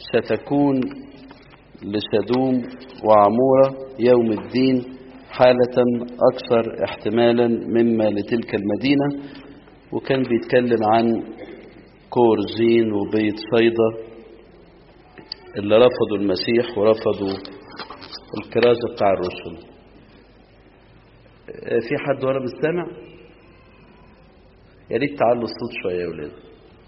ستكون لسدوم وعمورة يوم الدين حالة أكثر احتمالا مما لتلك المدينة. وكان بيتكلم عن كورزين وبيت صيدا اللي رفضوا المسيح ورفضوا الكرازة بتاع الرسل. في حد ورا مستمع؟ يا ريت تعلوا الصوت شوية يا ولاد.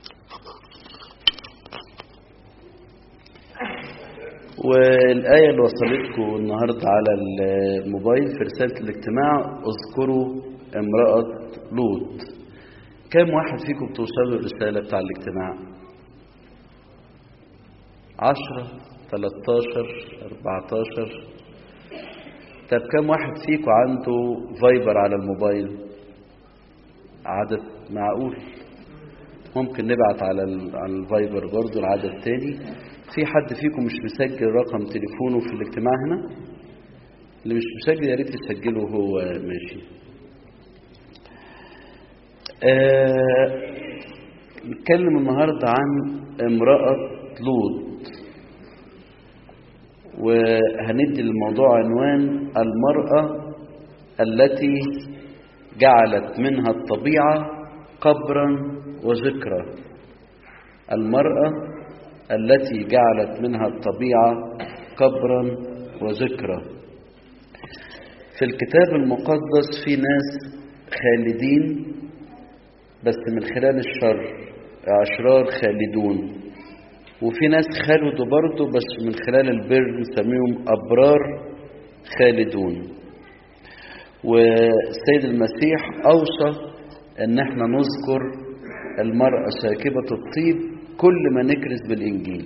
والآية اللي وصلتكم النهاردة على الموبايل في رسالة الاجتماع: اذكروا امرأة لوط. كم واحد فيكم بتوصلوا الرسالة بتاع الاجتماع؟ 10 13 14؟ طب كم واحد فيكم عنده فايبر على الموبايل؟ عدد معقول. ممكن نبعت على الفايبر برضو العدد تاني. في حد فيكم مش مسجل رقم تليفونه في الاجتماع هنا؟ اللي مش مسجل يا ريت يسجله وهو ماشي. نتكلم النهارده عن امرأة لوط، وهندي للموضوع عنوان: المرأة التي جعلت منها الطبيعة قبرا وذكرى. المرأة التي جعلت منها الطبيعة قبرا وذكرى. في الكتاب المقدس في ناس خالدين بس من خلال الشر، أشرار خالدون، وفي ناس خالدوا برضو بس من خلال البر نسميهم أبرار خالدون. والسيد المسيح أوصى أن احنا نذكر المرأة ساكبة الطيب كل ما نكرز بالإنجيل.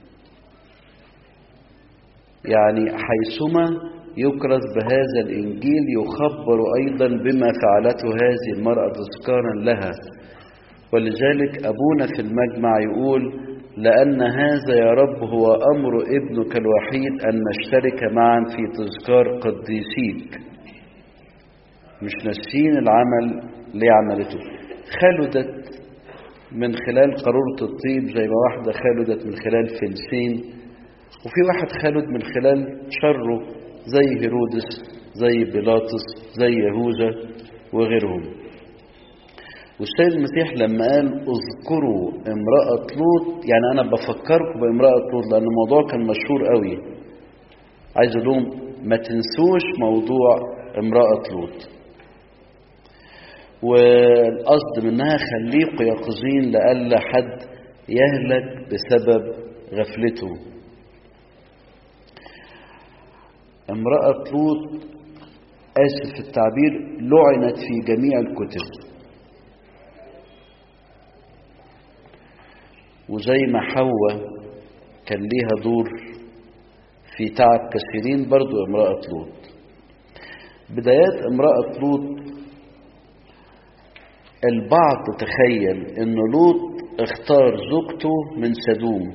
يعني حيثما يكرز بهذا الإنجيل يخبر أيضا بما فعلته هذه المرأة تذكارا لها. ولذلك أبونا في المجمع يقول: لأن هذا يا رب هو أمر ابنك الوحيد أن نشترك معا في تذكار قديسيك. مش ناسين العمل اللي عملته. خلدت من خلال قارورة الطيب زي ما واحدة خلدت من خلال فلسين، وفي واحد خلد من خلال شره زي هيرودس، زي بيلاطس، زي يهوذا وغيرهم. والسيد المسيح لما قال اذكروا امرأة لوط، يعني أنا بفكركم بامرأة لوط لأن الموضوع كان مشهور قوي. عايز أقول لهم ما تنسوش موضوع امرأة لوط. والقصد منها خليكوا يقظين لألا حد يهلك بسبب غفلته. امرأة لوط، آسف في التعبير، لعنت في جميع الكتب. وزي ما حواء كان ليها دور في تعب كثيرين، برضو امرأة لوط. بدايات امرأة لوط، البعض تخيل ان لوط اختار زوجته من سدوم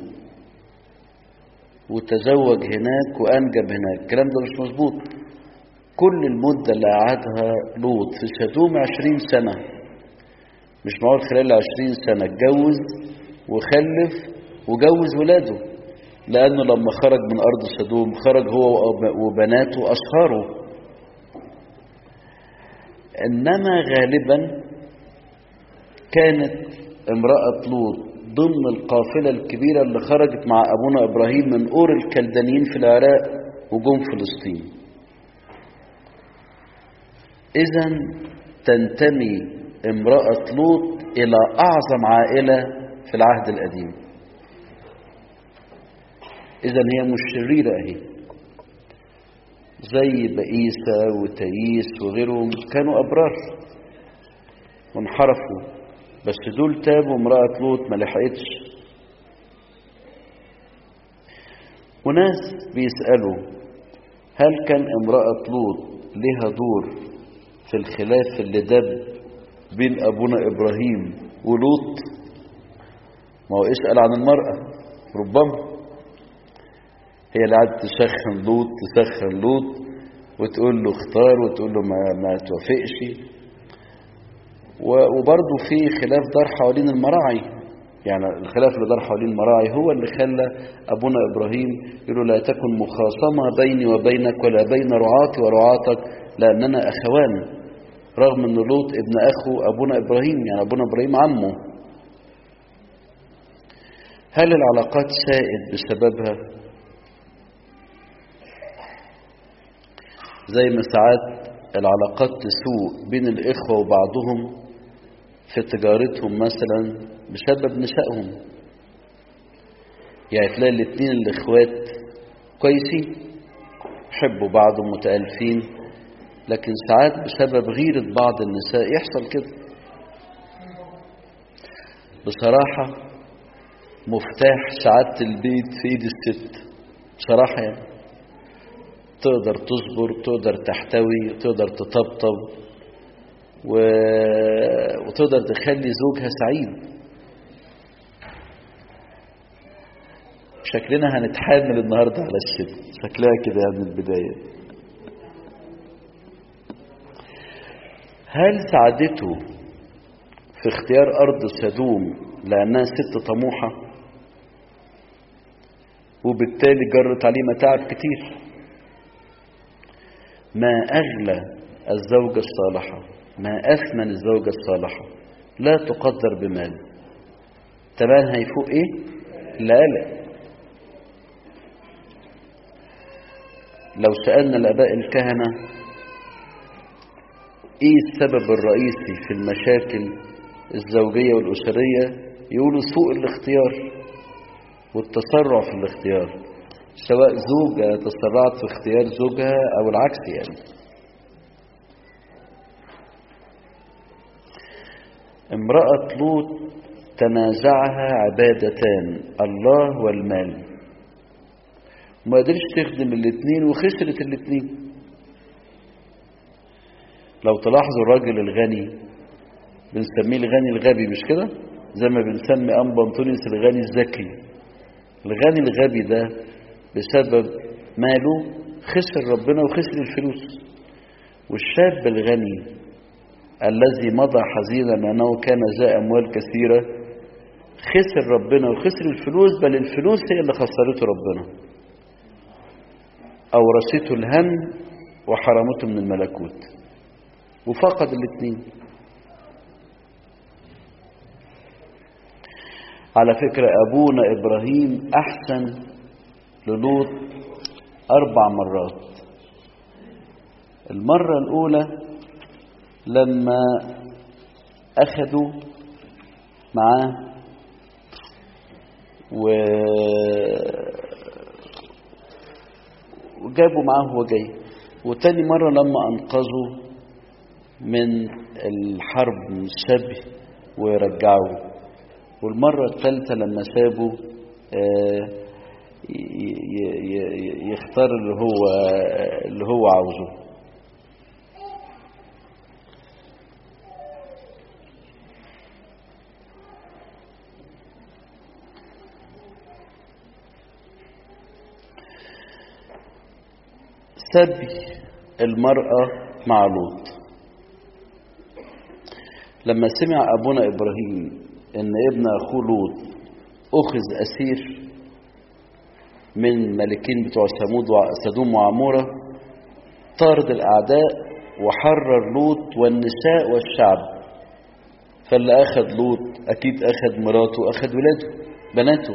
وتزوج هناك وانجب هناك. الكلام ده مش مظبوط. كل المدة اللي قعدها لوط في سدوم 20 سنة. مش معقول خلال 20 سنة اتجوز وخلف وجوز ولاده، لأنه لما خرج من أرض سدوم خرج هو وبناته أصهاره. إنما غالبا كانت امرأة لوط ضمن القافلة الكبيرة اللي خرجت مع أبونا إبراهيم من أور الكلدانيين في العراق وجم فلسطين. إذن تنتمي امرأة لوط إلى أعظم عائلة في العهد القديم. إذن هي مش شريرة أهي، زي بئيسة وتاييس وغيرهم كانوا أبرار وانحرفوا، بس دول تابوا. امرأة لوط ما لحقتش. وناس بيسألوا هل كان امرأة لوط لها دور في الخلاف اللي دب بين أبونا إبراهيم ولوط؟ ما هو اسأل عن المرأة، ربما هي اللي قعدت تسخن لوط وتقول له اختار وتقول له ما توافقش. وبرضه في خلاف دار حوالين المراعي. يعني الخلاف اللي دار حوالين المراعي هو اللي خلى أبونا إبراهيم يقول لا تكن مخاصمة بيني وبينك ولا بين رعاتي ورعاتك لأننا أخوان، رغم أن لوط ابن أخو أبونا إبراهيم، يعني أبونا إبراهيم عمه. هل العلاقات سائد بسببها؟ زي ما ساعات العلاقات تسوء بين الإخوة وبعضهم في تجارتهم مثلا بسبب نسائهم. يعني تلاقي الاتنين الإخوات كويسين يحبوا بعض متألفين، لكن ساعات بسبب غيرة بعض النساء يحصل كده. بصراحة مفتاح سعادة البيت في ايد الست بصراحة، يعني تقدر تصبر، تقدر تحتوي، تقدر تطبطب، وتقدر تخلي زوجها سعيد. شكلنا هنتحامل النهاردة على الست، شكلها كده من البداية. هل سعادته في اختيار أرض سدوم لأنها ست طموحة وبالتالي جرت عليه متاعب كتير؟ ما أغلى الزوجة الصالحة، ما أثمن الزوجة الصالحة، لا تقدر بمال. تمام هيفوق إيه؟ لا. لو سألنا الآباء الكهنة إيه السبب الرئيسي في المشاكل الزوجية والأسرية، يقولوا سوء الاختيار والتسرع في الاختيار، سواء زوجة تسرعت في اختيار زوجها أو العكس. يعني امرأة لوط تنازعها عبادتان، الله والمال، وما قدرش تخدم الاتنين وخسرت الاتنين. لو تلاحظوا الراجل الغني بنسميه الغني الغبي، مش كده؟ زي ما بنسمي أنبا أنطونيوس الغني الذكي. الغني الغبي ده بسبب ماله خسر ربنا وخسر الفلوس، والشاب الغني الذي مضى حزينا لأنه كان ذا أموال كثيرة خسر ربنا وخسر الفلوس، بل الفلوس هي اللي خسرته ربنا، أورثته الهم وحرمته من الملكوت، وفقد الاثنين. على فكرة أبونا إبراهيم أحسن للوط 4 مرات. المرة الأولى لما أخذوا معاه وجابوا معاه هو جاي، وتاني مرة لما أنقذوا من الحرب من السبي ورجعوا، والمرة الثالثة لما سابوا يختار اللي هو عاوزه. سبي المرأة مع لوط. لما سمع أبونا إبراهيم إن ابن أخوه لوط أخذ أسير من ملكين بتوع سدوم وعمورة، طارد الأعداء وحرر لوط والنساء والشعب. فاللي أخذ لوط أكيد أخذ مراته، أخذ ولاده بناته.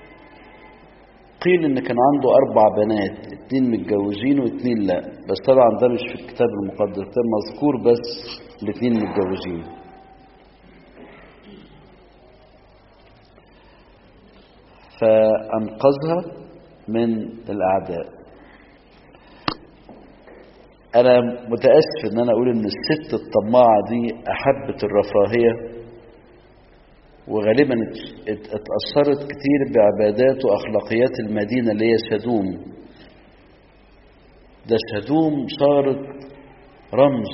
قيل إن كان عنده 4 بنات، 2 متجوزين و2 لا، بس طبعا ده مش في الكتاب المقدس، ده مذكور بس 2 متجوزين. فأنقذها من الأعداء. أنا متأسف إن أنا أقول إن الست الطماعة دي أحبت الرفاهية، وغالبا اتأثرت كتير بعبادات وأخلاقيات المدينة اللي هي سدوم. ده سدوم صارت رمز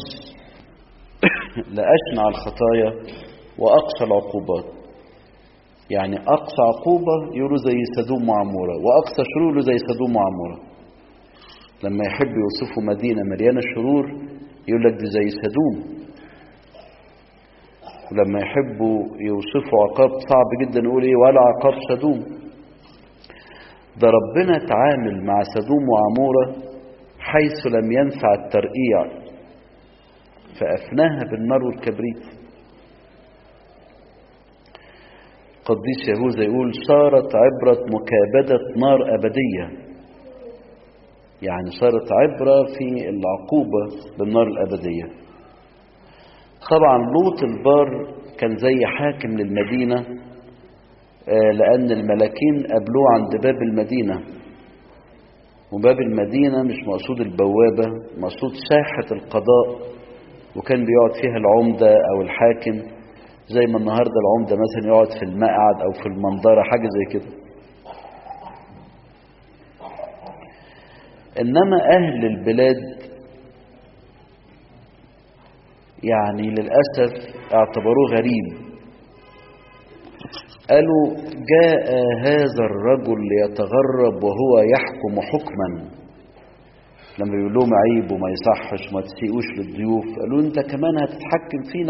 لأشنع الخطايا وأقصى العقوبات. يعني أقصى عقوبة يقولوا زي سدوم وعمورة، وأقصى شرور يقولوا زي سدوم وعمورة. لما يحب يوصفوا مدينة مليانة شرور يقول لك دي زي سدوم. ولما يحبوا يوصفوا عقاب صعب جدا يقول ايه؟ ولا عقاب سدوم. ده ربنا تعامل مع سدوم وعمورة حيث لم ينفع الترقيع فأفناها بالنار والكبريت. قديس يهوذا يقول صارت عبرة مكابدة نار أبدية، يعني صارت عبرة في العقوبة بالنار الأبدية. طبعا لوط البار كان زي حاكم للمدينة، لأن الملاكين قابلوه عند باب المدينة، وباب المدينة مش مقصود البوابة، مقصود ساحة القضاء، وكان بيقعد فيها العمدة أو الحاكم، زي ما النهاردة العمدة مثلا يقعد في المقعد أو في المنظرة، حاجة زي كده. إنما أهل البلاد يعني للأسف اعتبروه غريب، قالوا جاء هذا الرجل ليتغرب وهو يحكم حكما. لما بيقول لهم عيب وما يصحش وما تسيئوش للضيوف، قالوا انت كمان هتتحكم فينا.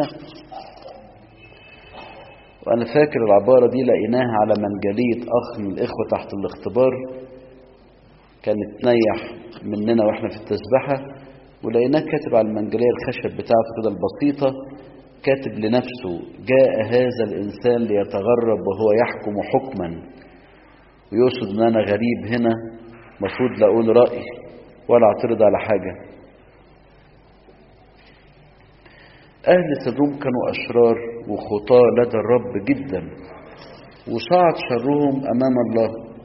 وانا فاكر العبارة دي لقيناها على منجلية اخ من الاخوة تحت الاختبار، كانت نيح مننا واحنا في التسبحة، ولقيناه كاتب على المنجلية الخشب بتاعته كده البسيطة، كاتب لنفسه جاء هذا الإنسان ليتغرب وهو يحكم حكما، ويقصد ان انا غريب هنا مفروض لا اقول رأي ولا اعترض على حاجة. اهل سدوم كانوا اشرار وخطاة لدى الرب جدا، وصعد شرهم امام الله.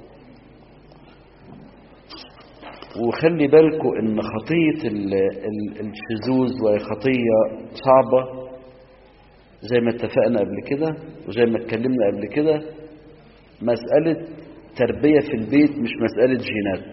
وخلي بالكم ان خطية الشذوذ وهي خطية صعبة، زي ما اتفقنا قبل كده وزي ما اتكلمنا قبل كده. مسألة تربية في البيت مش مسألة جينات.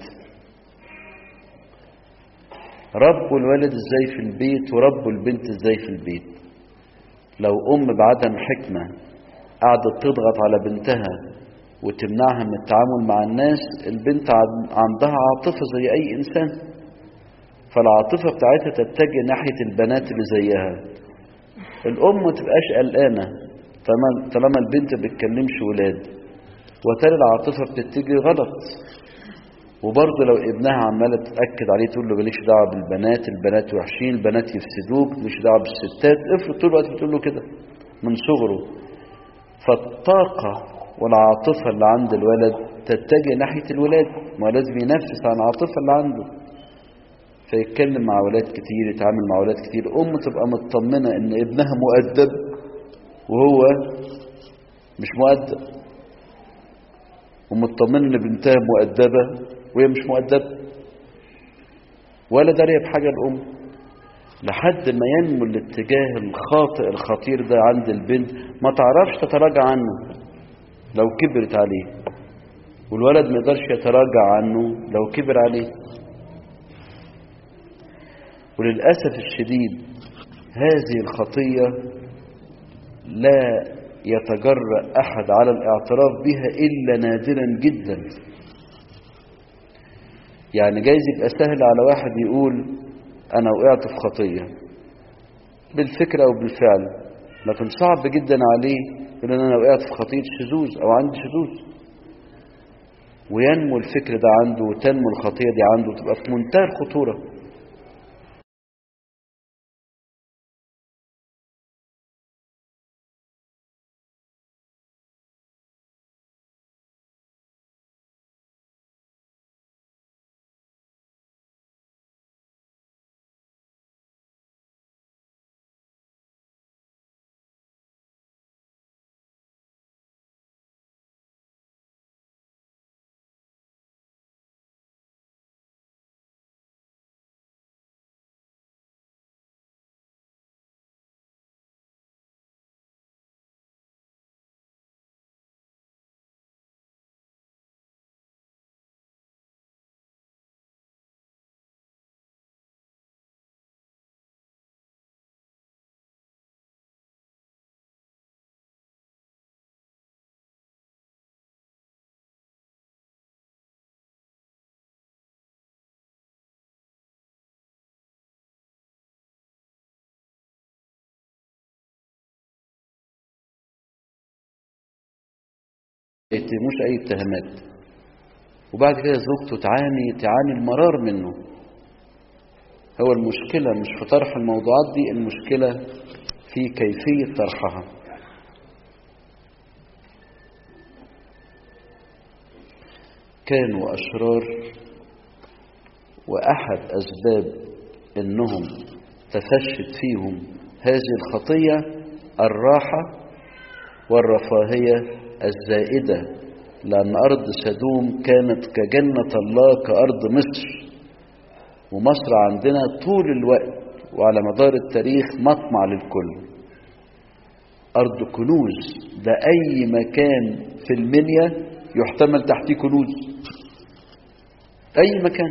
ربوا الولد ازاي في البيت وربوا البنت ازاي في البيت. لو بعدم حكمة قعدت تضغط على بنتها وتمنعها من التعامل مع الناس، البنت عندها عاطفة زي اي انسان، فالعاطفة بتاعتها تتجه ناحية البنات اللي زيها. الام ما تبقاش قلقانة طالما البنت بتكلمش ولاد، وتالي العاطفة بتتجه غلط. وبرضه لو ابنها عمالة تأكد عليه تقول له مالكش دعوة بالبنات، البنات وحشين، البنات يفسدوك، مالكش دعوة بالستات، افرض طول الوقت بتقول له كده من صغره، فالطاقة والعاطفة اللي عند الولد تتجه ناحية الولاد، ما لازم ينفس عن العاطفة اللي عنده، فيتكلم مع ولاد كتير، يتعامل مع ولاد كتير. تبقى مطمنة ان ابنها مؤدب وهو مش مؤدب، ومطمنة ان بنتها مؤدبة وهي مش مؤدبة، ولا دارية بحاجة الأم، لحد ما ينمو الاتجاه الخاطئ الخطير ده عند البنت، ما تعرفش تتراجع عنه لو كبرت عليه، والولد ما يقدرش يتراجع عنه لو كبر عليه. وللأسف الشديد هذه الخطية لا يتجرأ أحد على الاعتراف بها إلا نادرا جدا. يعني جايز يبقى سهل على واحد يقول أنا وقعت في خطية بالفكرة أو بالفعل، لكن صعب جدا عليه يقول أنا وقعت في خطية شذوذ أو عندي شذوذ، وينمو الفكر ده عنده وتنمو الخطية دي عنده، تبقى في منتهى الخطورة. يتهموش أي اتهامات، وبعد كده زوجته تعاني المرار منه. هو المشكلة مش في طرح الموضوعات دي، المشكلة في كيفية طرحها. كانوا أشرار، وأحد أسباب أنهم تفشت فيهم هذه الخطية الراحة والرفاهية الزائدة، لأن أرض سدوم كانت كجنة الله كأرض مصر، ومصر عندنا طول الوقت وعلى مدار التاريخ مطمع للكل، أرض كنوز. ده أي مكان في المنيا يحتمل تحتيه كنوز، أي مكان.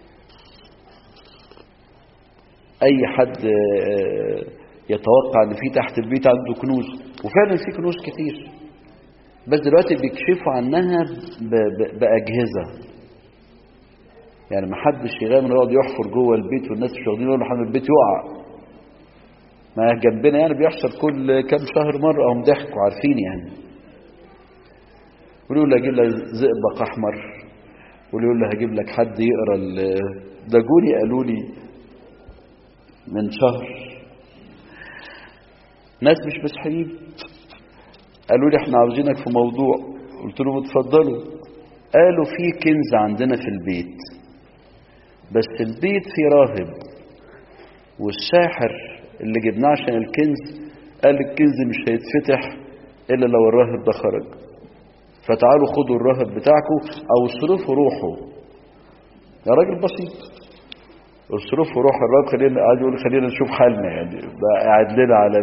أي حد يتوقع أن في تحت البيت عنده كنوز، وفعلا في كنوز كتير، بس دلوقتي بيكشفوا عنها بأجهزة. يعني ما حدش يغامر يقعد يحفر جوه البيت والناس مش واخدين بالهم لحد البيت يقع. ما جنبنا يعني بيحصل كل كام شهر مرة، هم ضحكوا عارفين يعني. واللي يقول له هجيب لك زئبق احمر، واللي يقول له هجيب لك حد يقرا ده جوني قالوا لي من شهر ناس مش مسيحيين، قالوا لي احنا عاوزينك في موضوع. قلت لهم اتفضلوا. قالوا في كنز عندنا في البيت، بس البيت فيه راهب، والساحر اللي جبناه عشان الكنز قال الكنز مش هيتفتح الا لو الراهب ده خرج، فتعالوا خدوا الراهب بتاعكم او اصرفوا روحه. يا راجل بسيط، اصرفوا روح الراهب. خلينا قاعد يقول خلينا نشوف حالنا، يعني بقى قاعد لنا على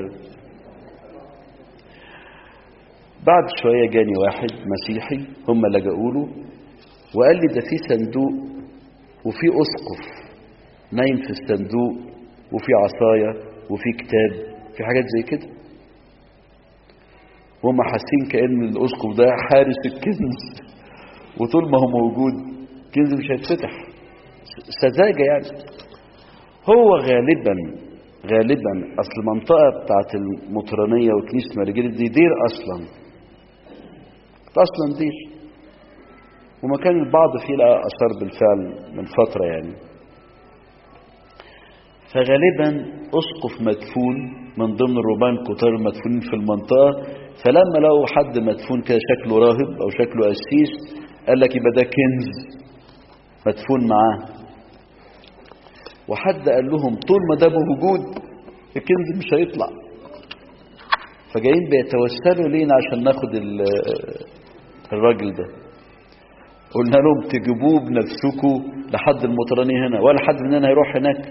بعد شويه جاني واحد مسيحي هم لجأوا له وقال لي ده في صندوق وفي اسقف نايم في الصندوق وفي عصايه وفي كتاب، في حاجات زي كده. وهم حاسين كأن الاسقف ده حارس الكنز، وطول ما هو موجود الكنز مش هيتفتح. سذاجة يعني. هو غالبا اصل المنطقة بتاعت المطرانية وكنيسة مارجريت دي دير اصلا دير، ومكان البعض فيه لقى اثار بالفعل من فترة يعني. فغالبا اسقف مدفون من ضمن الرهبان الكتار المدفونين في المنطقة، فلما لقوا حد مدفون كده شكله راهب او شكله قسيس قال لك يبقى ده كنز مدفون معاه. وحد قال لهم طول ما ده موجود الكنز مش هيطلع، فجايين بيتوسلوا لينا عشان ناخد الراجل ده. قلنا لهم تجيبوه بنفسكم لحد المطراني هنا، ولا حد مننا هيروح هناك.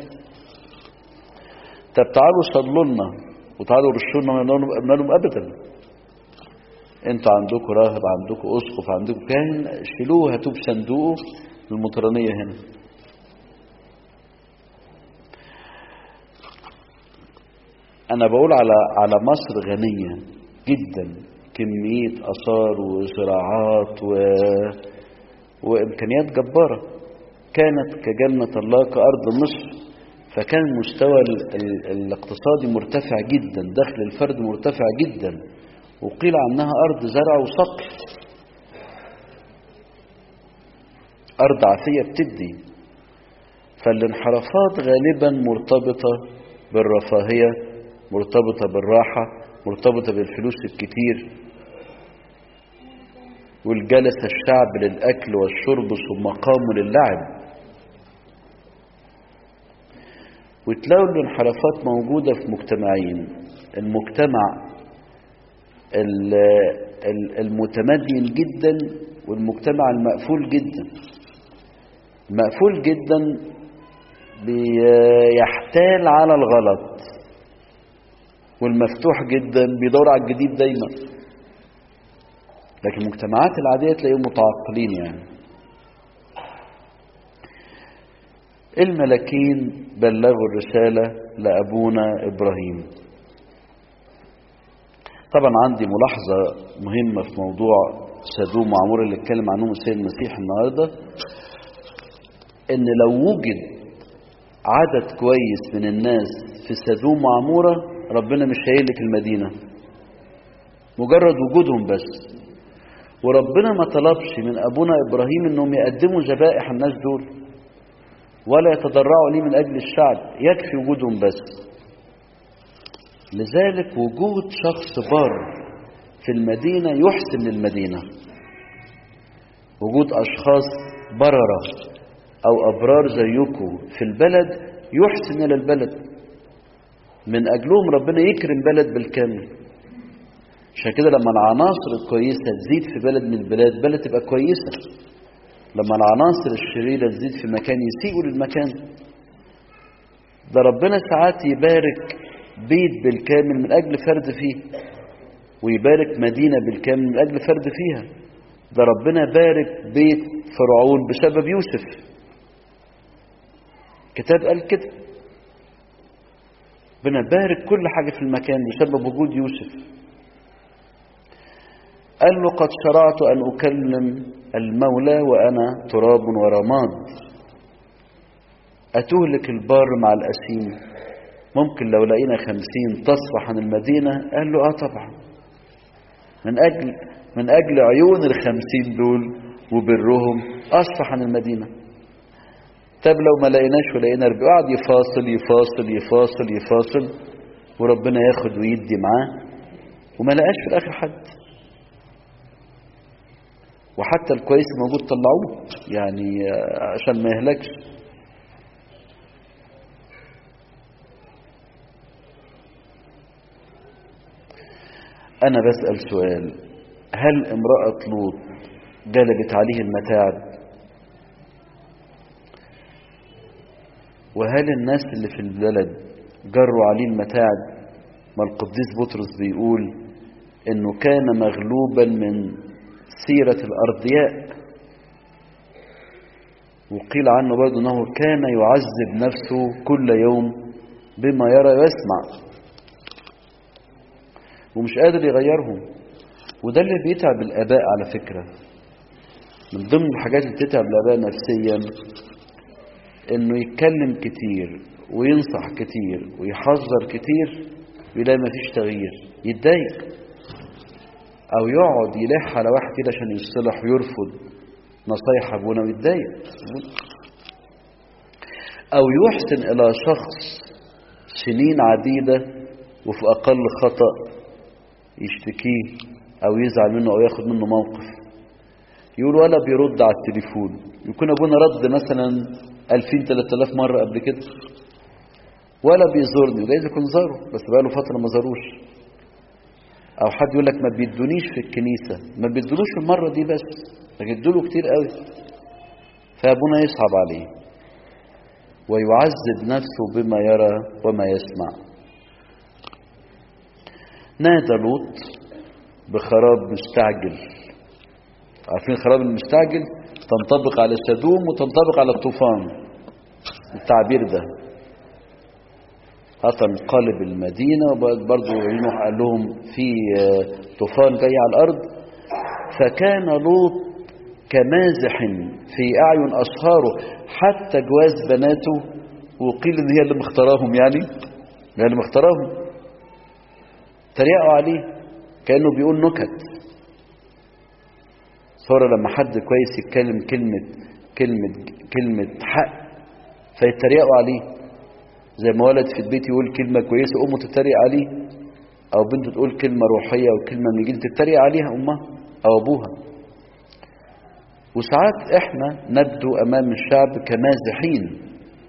طب تعالوا صلوا لنا وتعالوا رشوا لنا. قلنا لهم ابدا، انتوا عندكم راهب، عندكم اسقف، عندكم كاهن، شيلوه هاتوه بصندوقه المطرانيه هنا. انا بقول على مصر غنيه جدا، كميه اثار وزراعات وامكانيات جباره، كانت كجنه الله كارض مصر. فكان المستوى الاقتصادي مرتفع جدا، دخل الفرد مرتفع جدا، وقيل عنها ارض زرع وصقل، ارض عافيه بتدي. فالانحرافات غالبا مرتبطه بالرفاهيه، مرتبطة بالراحة، مرتبطة بالفلوس الكتير، والجلس الشعب للأكل والشرب ثم قاموا للعب. وتلاقوا الانحرافات موجودة في مجتمعين: المجتمع المتمدن جدا والمجتمع المقفول جدا. المقفول جدا بيحتال على الغلط، والمفتوح جدا بيدور على الجديد دايما. لكن المجتمعات العادية تلاقيهم متعقلين يعني. الملاكين بلغوا الرسالة لأبونا إبراهيم. طبعا عندي ملاحظة مهمة في موضوع سدوم وعمورة اللي اتكلم عنهم السيد المسيح النهاردة، ان لو وجد عدد كويس من الناس في سدوم وعمورة ربنا مش هيهلك المدينة، مجرد وجودهم بس. وربنا ما طلبش من أبونا إبراهيم أنهم يقدموا ذبائح الناس دول ولا يتضرعوا ليه من أجل الشعب، يكفي وجودهم بس. لذلك وجود شخص بار في المدينة يحسن للمدينة، وجود أشخاص بررة أو أبرار زيكم في البلد يحسن إلى البلد، من أجلهم ربنا يكرم بلد بالكامل. عشان كده لما العناصر الكويسة تزيد في بلد من البلاد، بلد تبقى كويسة. لما العناصر الشريرة تزيد في مكان، يسيئوا للمكان ده. ربنا ساعات يبارك بيت بالكامل من أجل فرد فيه، ويبارك مدينة بالكامل من أجل فرد فيها. ده ربنا بارك بيت فرعون بسبب يوسف، كتاب قال كده، ربنا بارك كل حاجة في المكان بسبب وجود يوسف. قال له قد شرعت أن أكلم المولى وأنا تراب ورماد، أتهلك البار مع الأسيم؟ ممكن لو لقينا 50 تصفح عن المدينة؟ قال له طبعا، من أجل عيون 50 دول وبرهم أصفح عن المدينة. طب لو ما لقيناش ولقينا 40، قعد يفاصل يفاصل يفاصل يفاصل، وربنا ياخد ويدي معاه، وما لقاش في الآخر حد. وحتى الكويس موجود طلعوه يعني عشان ما يهلكش. أنا بسأل سؤال، هل امرأة لوط جلبت عليه المتاعب؟ وهل الناس اللي في البلد جروا عليه المتاعب؟ ما القديس بطرس بيقول إنه كان مغلوبا من سيرة الأرضياء، وقيل عنه برضه أنه كان يعذب نفسه كل يوم بما يرى ويسمع، ومش قادر يغيرهم. وده اللي بيتعب الآباء على فكرة. من ضمن الحاجات اللي بتتعب الآباء نفسيا إنه يتكلم كتير وينصح كتير ويحذر كتير، ويلاقي مفيش تغيير، يتضايق، أو يقعد يلح على واحد كده عشان يصلح ويرفض نصايح أبونا ويتضايق، أو يحسن إلى شخص سنين عديدة وفي أقل خطأ يشتكيه أو يزعل منه أو ياخد منه موقف، يقول ولا بيرد على التليفون. يكون أبونا رد مثلا 2000-3000 مرة قبل كده، ولا بيزورني، وجايز يكون زاره بس بقاله فترة ما زاروش. أو حد يقول لك ما بيدونيش في الكنيسة، ما بيدونوش في المرة دي بس، لكن يدوله كتير قوي. فأبونا يصعب عليه ويعذب نفسه بما يرى وما يسمع. نادى لوط بخراب مستعجل. عارفين الخراب المستعجل تنطبق على سدوم وتنطبق على الطوفان، التعبير ده هتنقلب المدينة. وبرضه نوح قال لهم في طوفان جاي على الأرض. فكان لوط كمازح في أعين أصهاره، حتى جواز بناته وقيل إن هي اللي مختاراهم، يعني هي اللي مختاراهم، تريقوا عليه كأنه بيقول نكت. صورة لما حد كويس يتكلم كلمة حق فيتريقوا عليه، زي ما ولد في البيت يقول كلمة كويسة أمه تتريق عليه، أو بنته تقول كلمة روحية أو كلمة من الجيل تتريق عليها أمها أو أبوها. وساعات إحنا نبدو أمام الشعب كمازحين.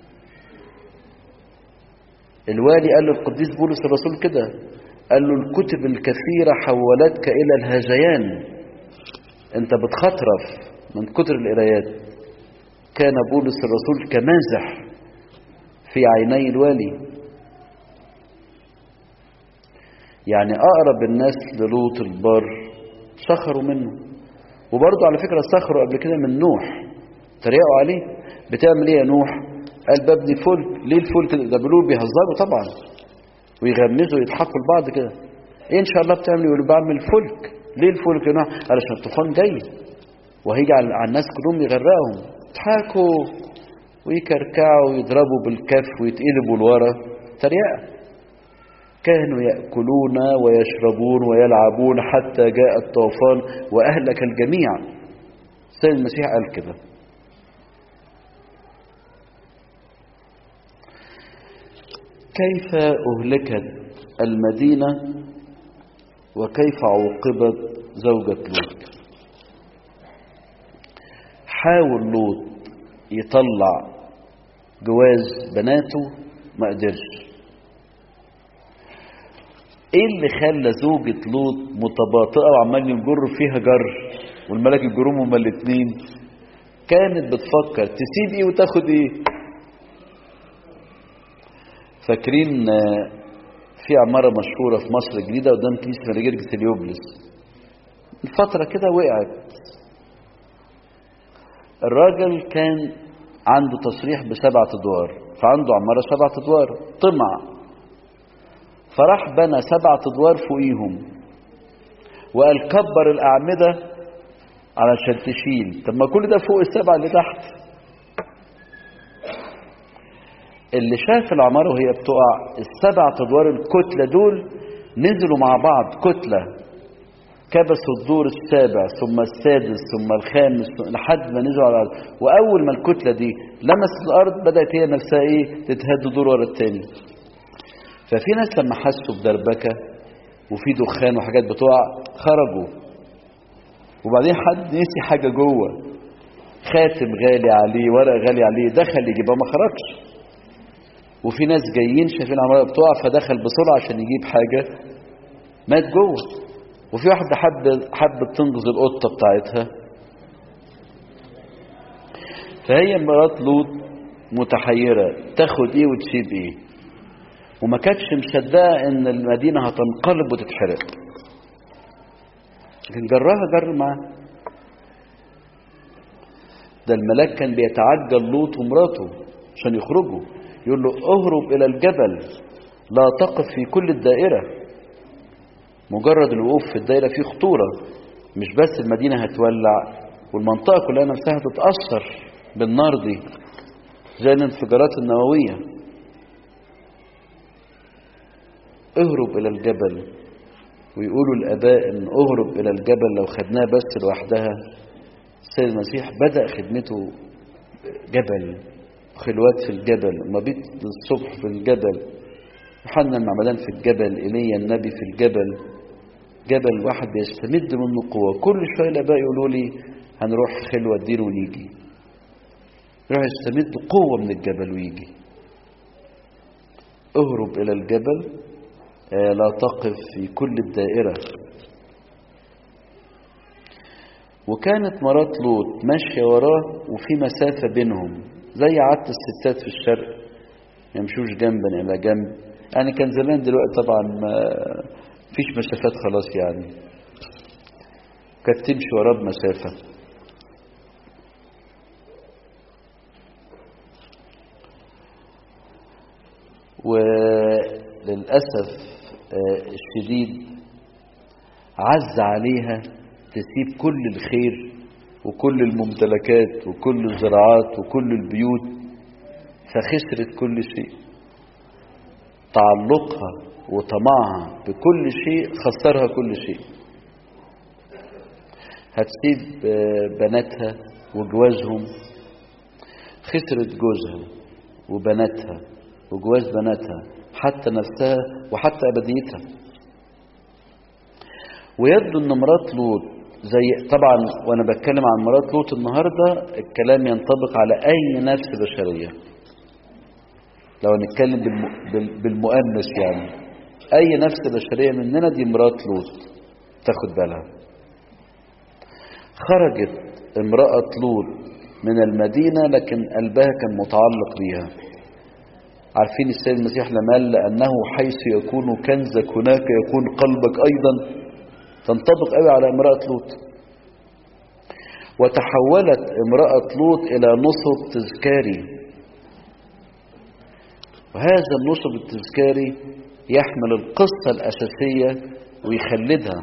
الوالي قال للقديس بولس الرسول كده، قال له الكتب الكثيرة حولتك إلى الهذيان، أنت بتخطرف من كتر القرايات. كان بولس الرسول كمازح في عيني الوالي. يعني أقرب الناس للوط البار سخروا منه، وبرضه على فكرة سخروا قبل كده من نوح، تريقوا عليه. بتعمل ايه يا نوح؟ قال ببني فلك. ليه الفلك ده؟ بيقولوا بيهزروا طبعا ويغمزوا ويضحكوا لبعض كده. ايه ان شاء الله بتعمل؟ يقولوا بعمل فلك. ليه الفلك يا نوح؟ علشان الطوفان جاي وهيجي على الناس كلهم يغرقهم. يضحكوا ويكركعوا ويضربوا بالكف ويتقلبوا لورا، تريقة. كانوا يأكلون ويشربون ويلعبون حتى جاء الطوفان وأهلك الجميع. السيد المسيح قال كده. كيف أهلكت المدينة وكيف عوقبت زوجة لوط. حاول لوط يطلع جواز بناته ما قدرش. ايه اللي خلى زوجة لوط متباطئة وعمال يجر فيها جر والملاك يجرهم هما الاتنين؟ كانت بتفكر تسيب ايه وتاخد ايه. فاكرين في عمارة مشهورة في مصر الجديدة قدام كنيسة مراجيرجس اليوبلس، الفترة كده وقعت. الراجل كان عنده تصريح ب7 أدوار، فعنده عمارة 7 أدوار، طمع فراح بنى 7 أدوار فوقيهم وقال كبر الأعمدة علشان تشيل. طب ما كل ده فوق ال7 اللي تحت. اللي شاف العمارة وهي بتقع، ال7 أدوار الكتلة دول نزلوا مع بعض كتلة، كبسوا الدور السابع ثم السادس ثم الخامس لحد ما نزلوا على الأرض. وأول ما الكتلة دي لمست الأرض بدأت هي نفسها تتهد دور ورا التاني. ففي ناس لما حسوا بدربكة وفي دخان وحاجات بتقع خرجوا. وبعدين حد نسي حاجة جوه، خاتم غالي عليه، ورق غالي عليه، دخل يجيبها ما خرجش. وفي ناس جايين شايفين العمارة بتقع فدخل بسرعة عشان يجيب حاجة، مات جوه. وفي واحدة حبت تنقذ القطة بتاعتها. فهي مرات لوط متحيرة تاخد ايه وتسيب ايه، وما كانتش مصدقة ان المدينة هتنقلب وتتحرق، لكن جراها جر معاه. ده الملاك كان بيتعجل لوط ومراته عشان يخرجوا، يقول له اهرب الى الجبل لا تقف في كل الدائرة. مجرد الوقوف في الدائرة فيه خطورة، مش بس المدينة هتولع والمنطقة كلها نفسها هتتأثر بالنار دي زي الانفجارات النووية. اهرب الى الجبل. ويقولوا الآباء ان اهرب الى الجبل لو خدناها بس لوحدها، السيد المسيح بدأ خدمته جبل، خلوات في الجبل، مبيت الصبح في الجبل، يوحنا المعمدان في الجبل، ايليا النبي في الجبل. جبل واحد بيستمد منه قوة. كل شوية الآباء يقولوا لي هنروح خلوة الدين ونيجي، يروح يستمد قوة من الجبل ويجي. اهرب إلى الجبل لا تقف في كل الدائرة. وكانت مرات لوط ماشية وراه وفي مسافة بينهم زي عادة الستات في الشرق، يمشوش جنبا إلى جنب. يعني كان زمان، دلوقتي طبعا ما فيش مسافات خلاص، يعني كانت تمشي وراه بمسافة. وللأسف الشديد عز عليها تسيب كل الخير وكل الممتلكات وكل الزراعات وكل البيوت، فخسرت كل شيء. تعلقها وطمعها بكل شيء خسرها كل شيء. هتسيب بناتها وجوازهم، خسرت جوزها وبناتها وجواز بناتها، حتى نفسها وحتى أبديتها. ويبدو ان مرات لوط زي، طبعا وانا بتكلم عن مرات لوط النهارده الكلام ينطبق على اي نفس بشريه، لو نتكلم بالمؤنث يعني اي نفس بشريه مننا دي مرات لوط تاخد بالها. خرجت امرأة لوط من المدينة لكن قلبها كان متعلق بيها. عارفين السيد المسيح لما قال لأنه حيث يكون كنزك هناك يكون قلبك أيضا، تنطبق قوي على امرأة لوط. وتحولت امرأة لوط إلى نصب تذكاري، وهذا النصب التذكاري يحمل القصة الأساسية ويخلدها.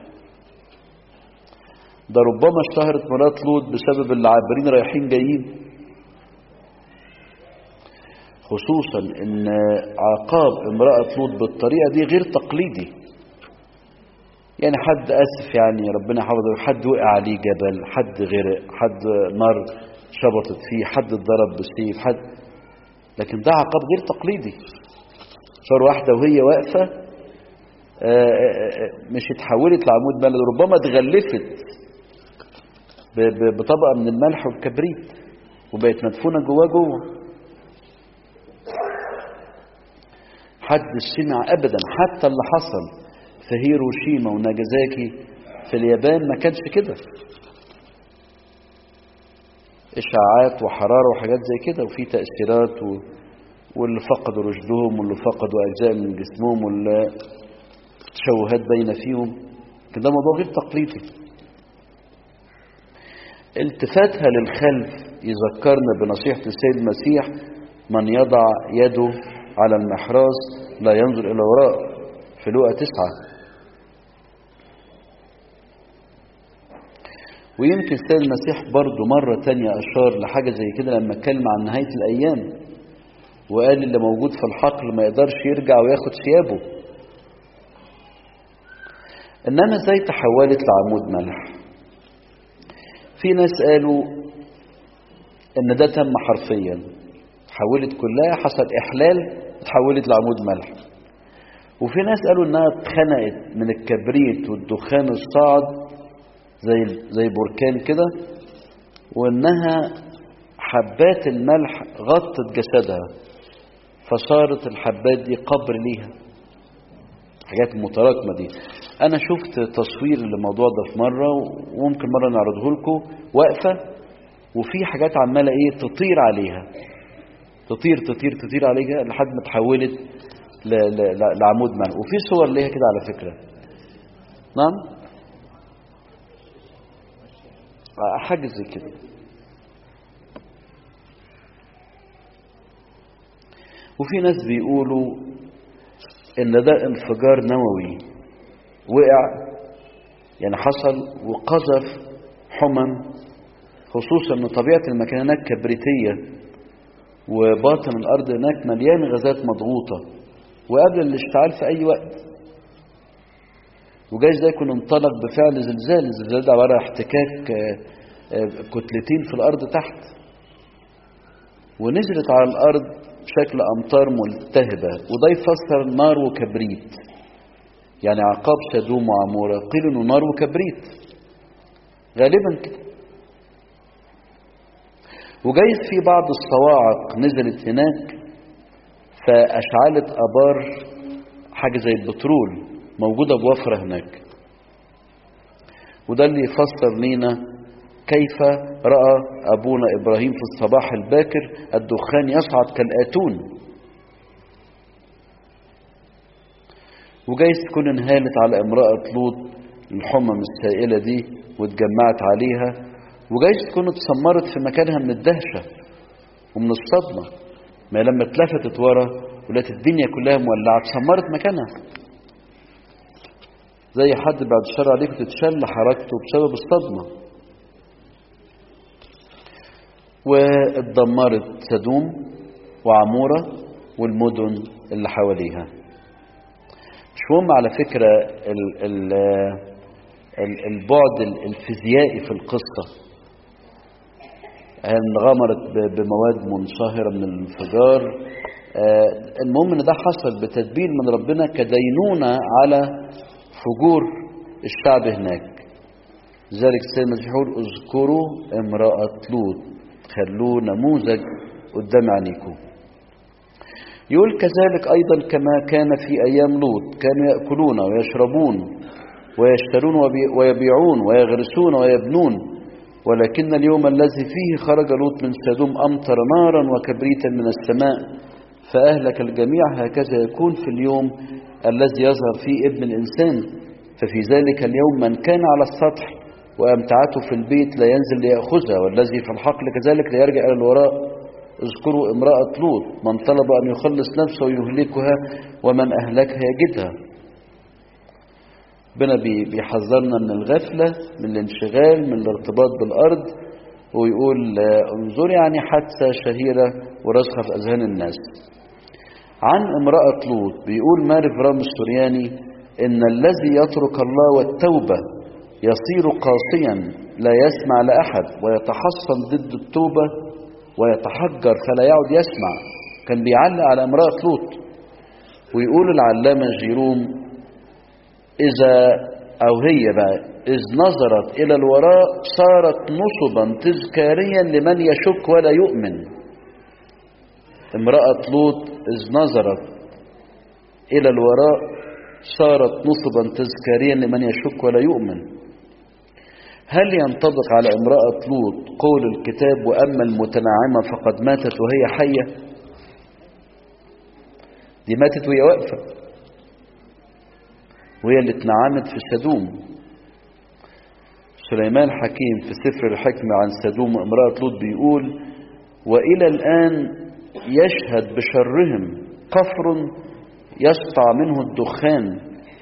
ده ربما اشتهرت مرات لوط بسبب اللي عابرين رايحين جايين. خصوصا ان عقاب امرأة لوط بالطريقة دي غير تقليدي. يعني حد اسف، يعني ربنا يحفظه، حد وقع عليه جبل، حد غرق، حد نار شبطت فيه، حد اتضرب بالسيف، حد. لكن ده عقاب غير تقليدي. صار واحدة وهي واقفة مش اتحولت لعمود بلد، ربما اتغلفت بطبقة من الملح والكبريت وبقت مدفونة جوه. حد سمع ابدا حتى اللي حصل في هيروشيما وناجازاكي في اليابان ما كانش كده، اشعاعات وحرارة وحاجات زي كده، وفي تأثيرات واللي فقدوا رشدهم واللي فقدوا اجزاء من جسمهم واللي تشوهات باينة فيهم. لكن ده موضوع غير تقليدي. التفاتها للخلف يذكرنا بنصيحة السيد المسيح: من يضع يده على المحراث لا ينظر إلى وراء، في لوقا 9. ويمكن السيد المسيح برضو مرة تانية أشار لحاجة زي كده لما اتكلم عن نهاية الأيام، وقال اللي موجود في الحقل ما يقدرش يرجع وياخد ثيابه. إنما ازاي تحولت لعمود ملح؟ في ناس قالوا إن ده تم حرفيا، تحولت كلها، حصل إحلال، تحولت لعمود ملح. وفي ناس قالوا إنها اتخنقت من الكبريت والدخان الصاعد زي بركان كده، وإنها حبات الملح غطت جسدها، فصارت الحبات دي قبر ليها. حاجات متراكمة دي. أنا شفت تصوير للموضوع ده في مرة، وممكن مرة نعرضه لكم، واقفة وفي حاجات عمالة تطير عليها، تطير عليها لحد ما تحولت لعمود ملح. وفي صور ليها كده على فكرة. نعم، حاجة زي كده. وفي ناس بيقولوا ان ده انفجار نووي وقع، يعني حصل وقذف حمم، خصوصا ان طبيعة المكان هناك كبريتية، وباطن الارض هناك مليان غازات مضغوطة، وقبل الاشتعال في اي وقت. وجايز ده يكون انطلق بفعل زلزال. الزلزال ده عبارة عن احتكاك كتلتين في الارض تحت، ونزلت على الارض بشكل امطار ملتهبة. وده يفسر نار وكبريت، يعني عقاب سدوم وعمورة قيل انه نار وكبريت غالبا كده. وجايز في بعض الصواعق نزلت هناك فاشعلت ابار حاجة زي البترول موجودة بوفرة هناك. وده اللي يفسر لينا كيف رأى أبونا إبراهيم في الصباح الباكر الدخان يصعد كالآتون. وجايز تكون انهالت على امرأة لوط الحمم السائلة دي واتجمعت عليها، وجايز تكون اتسمرت في مكانها من الدهشة ومن الصدمة. ما لما اتلفتت ورا ولقت الدنيا كلها مولعة اتسمرت مكانها، زي حد بعد الشر عليك تتشل حركته بسبب الصدمة. واتدمرت سدوم وعمورة والمدن اللي حواليها. مش مهم على فكرة البعد الفيزيائي في القصة، انغمرت بمواد منصهرة من الانفجار. المهم ان ده حصل بتدبير من ربنا كدينونة على فجور الشعب هناك. لذلك السيد المسيح يقول: اذكروا امرأة لوط، خلوه نموذج قدام عينيكم. يقول كذلك أيضا كما كان في أيام لوط، كانوا يأكلون ويشربون ويشترون ويبيعون ويغرسون ويبنون، ولكن اليوم الذي فيه خرج لوط من سدوم أمطر نارا وكبريتا من السماء فأهلك الجميع. هكذا يكون في اليوم الذي يظهر فيه ابن الإنسان. ففي ذلك اليوم من كان على السطح وأمتعته في البيت لا ينزل ليأخذها، والذي في الحقل كذلك لا يرجع إلى الوراء. اذكروا امرأة لوط، من طلب أن يخلص نفسه يهلكها، ومن أهلكها يجدها. ربنا بيحذرنا من الغفلة، من الانشغال، من الارتباط بالأرض، ويقول انظر يعني حادثة شهيرة وراسخة في أذهان الناس. عن امرأة لوط بيقول ماري فرام السورياني إن الذي يترك الله والتوبة يصير قاسيا لا يسمع لأحد ويتحصن ضد التوبة ويتحجر فلا يعد يسمع. كان بيعلق على امرأة لوط. ويقول العلامة جيروم هي بقى إذ نظرت إلى الوراء صارت نصبا تذكاريا لمن يشك ولا يؤمن. امرأة لوط إذ نظرت إلى الوراء صارت نصبا تذكاريا لمن يشك ولا يؤمن. هل ينطبق على امرأة لوط قول الكتاب وأما المتنعمة فقد ماتت وهي حية؟ دي ماتت وهي واقفة، وهي اللي اتنعمت في سدوم. سليمان حكيم في سفر الحكمة عن سدوم وامرأة لوط بيقول وإلى الآن يشهد بشرهم قفر يسطع منه الدخان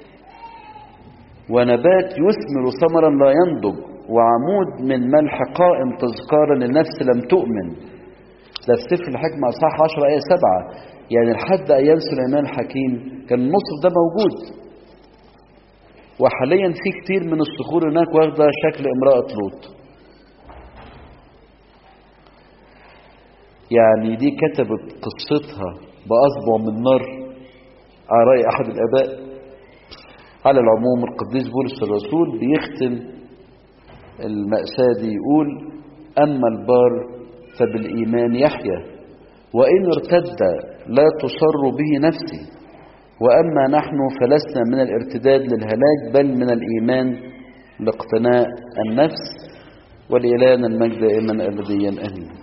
ونبات يثمر ثمرا لا ينضج وعمود من ملح قائم تذكارا للنفس لم تؤمن. ده في سفر الحكمة اصحاح 10 آية 7. يعني لحد أيام سليمان حكيم كان النصف ده موجود، وحاليا في كتير من الصخور هناك واخدة شكل امرأة لوط. يعني دي كتبت قصتها بأصبع من نار على رأي أحد الآباء. على العموم القديس بولس الرسول بيختم المأساة دي يقول أما البار فبالإيمان يحيى وإن ارتد لا تصر به نفسي وأما نحن فلسنا من الارتداد للهلاك بل من الإيمان لاقتناء النفس. ولإلهنا المجد دائما أبديا آمين.